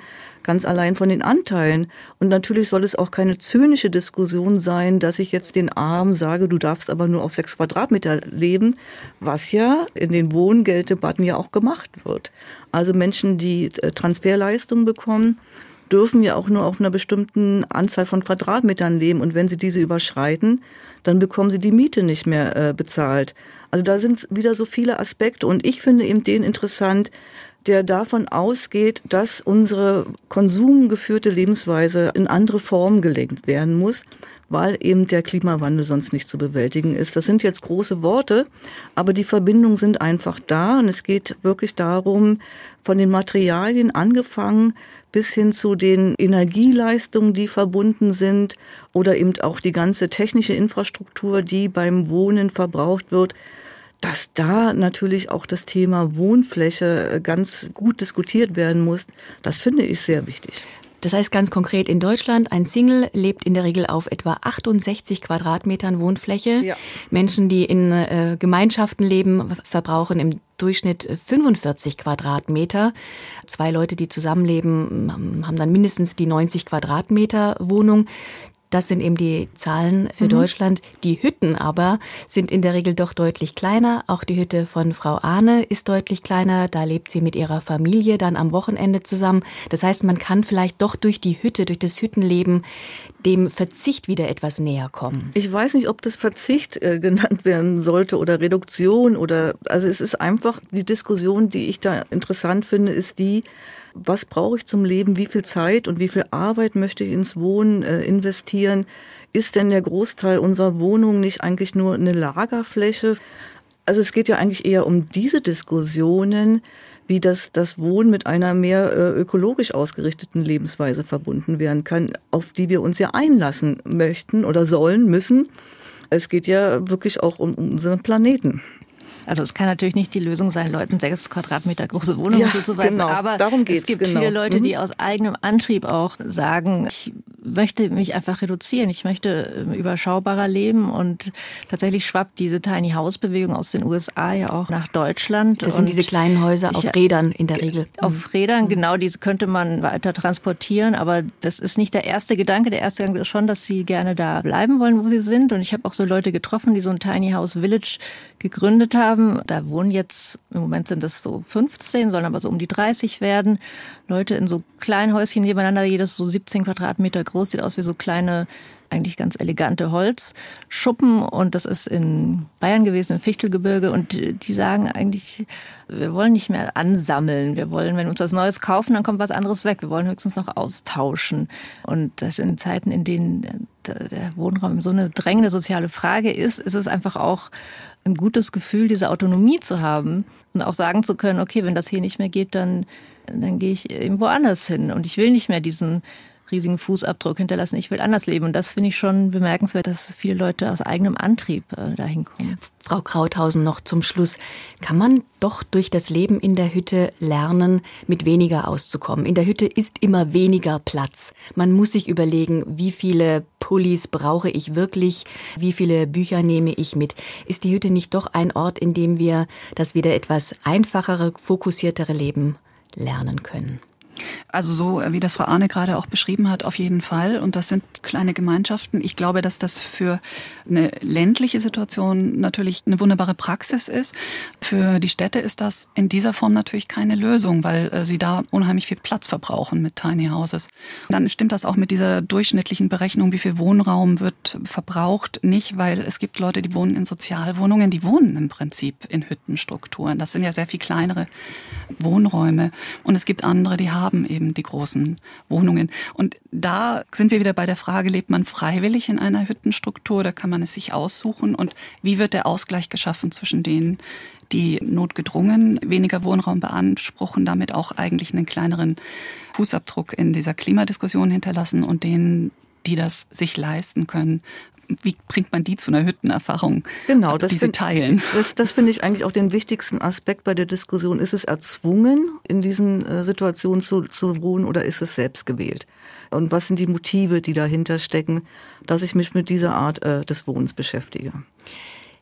ganz allein von den Anteilen. Und natürlich soll es auch keine zynische Diskussion sein, dass ich jetzt den Armen sage, du darfst aber nur auf 6 Quadratmeter leben, was ja in den Wohngelddebatten ja auch gemacht wird. Also Menschen, die Transferleistungen bekommen, dürfen ja auch nur auf einer bestimmten Anzahl von Quadratmetern leben. Und wenn sie diese überschreiten, dann bekommen sie die Miete nicht mehr bezahlt. Also da sind wieder so viele Aspekte. Und ich finde eben den interessant, der davon ausgeht, dass unsere konsumgeführte Lebensweise in andere Formen gelenkt werden muss, weil eben der Klimawandel sonst nicht zu bewältigen ist. Das sind jetzt große Worte, aber die Verbindungen sind einfach da. Und es geht wirklich darum, von den Materialien angefangen bis hin zu den Energieleistungen, die verbunden sind, oder eben auch die ganze technische Infrastruktur, die beim Wohnen verbraucht wird, dass da natürlich auch das Thema Wohnfläche ganz gut diskutiert werden muss. Das finde ich sehr wichtig. Das heißt ganz konkret in Deutschland, ein Single lebt in der Regel auf etwa 68 Quadratmetern Wohnfläche. Ja. Menschen, die in Gemeinschaften leben, verbrauchen im Durchschnitt 45 Quadratmeter. 2 Leute, die zusammenleben, haben dann mindestens die 90 Quadratmeter Wohnung. Das sind eben die Zahlen für Deutschland. Die Hütten aber sind in der Regel doch deutlich kleiner. Auch die Hütte von Frau Ahne ist deutlich kleiner. Da lebt sie mit ihrer Familie dann am Wochenende zusammen. Das heißt, man kann vielleicht doch durch die Hütte, durch das Hüttenleben dem Verzicht wieder etwas näher kommen. Ich weiß nicht, ob das Verzicht genannt werden sollte oder Reduktion oder, also es ist einfach die Diskussion, die ich da interessant finde, ist die, was brauche ich zum Leben, wie viel Zeit und wie viel Arbeit möchte ich ins Wohnen investieren? Ist denn der Großteil unserer Wohnung nicht eigentlich nur eine Lagerfläche? Also es geht ja eigentlich eher um diese Diskussionen, wie das Wohnen mit einer mehr ökologisch ausgerichteten Lebensweise verbunden werden kann, auf die wir uns ja einlassen möchten oder sollen, müssen. Es geht ja wirklich auch um unseren Planeten. Also es kann natürlich nicht die Lösung sein, Leuten 6 Quadratmeter große Wohnungen zuzuweisen, genau, aber darum geht's, es gibt viele Leute, die aus eigenem Antrieb auch sagen, ich möchte mich einfach reduzieren, ich möchte überschaubarer leben, und tatsächlich schwappt diese Tiny House Bewegung aus den USA ja auch nach Deutschland. Das sind diese kleinen Häuser auf Rädern in der Regel. Auf Rädern, genau, diese könnte man weiter transportieren, aber das ist nicht der erste Gedanke. Der erste Gedanke ist schon, dass sie gerne da bleiben wollen, wo sie sind, und ich habe auch so Leute getroffen, die so ein Tiny House Village gegründet haben. Da wohnen jetzt, im Moment sind das so 15, sollen aber so um die 30 werden. Leute in so kleinen Häuschen nebeneinander, jedes so 17 Quadratmeter groß, sieht aus wie so kleine, eigentlich ganz elegante Holzschuppen. Und das ist in Bayern gewesen, im Fichtelgebirge. Und die sagen eigentlich, wir wollen nicht mehr ansammeln. Wir wollen, wenn wir uns was Neues kaufen, dann kommt was anderes weg. Wir wollen höchstens noch austauschen. Und das in Zeiten, in denen der Wohnraum so eine drängende soziale Frage ist es einfach auch ein gutes Gefühl, diese Autonomie zu haben und auch sagen zu können, okay, wenn das hier nicht mehr geht, dann gehe ich eben woanders hin. Und ich will nicht mehr diesen riesigen Fußabdruck hinterlassen. Ich will anders leben. Und das finde ich schon bemerkenswert, dass viele Leute aus eigenem Antrieb dahin kommen. Frau Krauthausen, noch zum Schluss. Kann man doch durch das Leben in der Hütte lernen, mit weniger auszukommen? In der Hütte ist immer weniger Platz. Man muss sich überlegen, wie viele Pullis brauche ich wirklich? Wie viele Bücher nehme ich mit? Ist die Hütte nicht doch ein Ort, in dem wir das wieder etwas einfachere, fokussiertere Leben lernen können? Also so, wie das Frau Ahne gerade auch beschrieben hat, auf jeden Fall. Und das sind kleine Gemeinschaften. Ich glaube, dass das für eine ländliche Situation natürlich eine wunderbare Praxis ist. Für die Städte ist das in dieser Form natürlich keine Lösung, weil sie da unheimlich viel Platz verbrauchen mit Tiny Houses. Und dann stimmt das auch mit dieser durchschnittlichen Berechnung, wie viel Wohnraum wird verbraucht, nicht, weil es gibt Leute, die wohnen in Sozialwohnungen, die wohnen im Prinzip in Hüttenstrukturen. Das sind ja sehr viel kleinere Wohnräume. Und es gibt andere, die haben eben die großen Wohnungen. Und da sind wir wieder bei der Frage, lebt man freiwillig in einer Hüttenstruktur oder kann man es sich aussuchen? Und wie wird der Ausgleich geschaffen zwischen denen, die notgedrungen weniger Wohnraum beanspruchen, damit auch eigentlich einen kleineren Fußabdruck in dieser Klimadiskussion hinterlassen, und denen, die das sich leisten können? Wie bringt man die zu einer Hüttenerfahrung, genau, die sie teilen? Das finde ich eigentlich auch den wichtigsten Aspekt bei der Diskussion. Ist es erzwungen, in diesen Situationen zu wohnen, oder ist es selbst gewählt? Und was sind die Motive, die dahinter stecken, dass ich mich mit dieser Art des Wohnens beschäftige?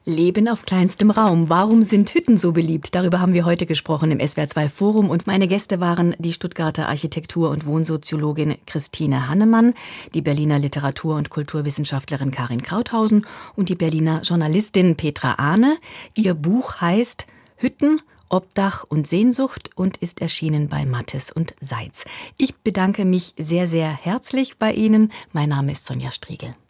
Leben auf kleinstem Raum. Warum sind Hütten so beliebt? Darüber haben wir heute gesprochen im SWR2 Forum und meine Gäste waren die Stuttgarter Architektur- und Wohnsoziologin Christine Hannemann, die Berliner Literatur- und Kulturwissenschaftlerin Karin Krauthausen und die Berliner Journalistin Petra Ahne. Ihr Buch heißt Hütten, Obdach und Sehnsucht und ist erschienen bei Mattes und Seitz. Ich bedanke mich sehr, sehr herzlich bei Ihnen. Mein Name ist Sonja Striegel.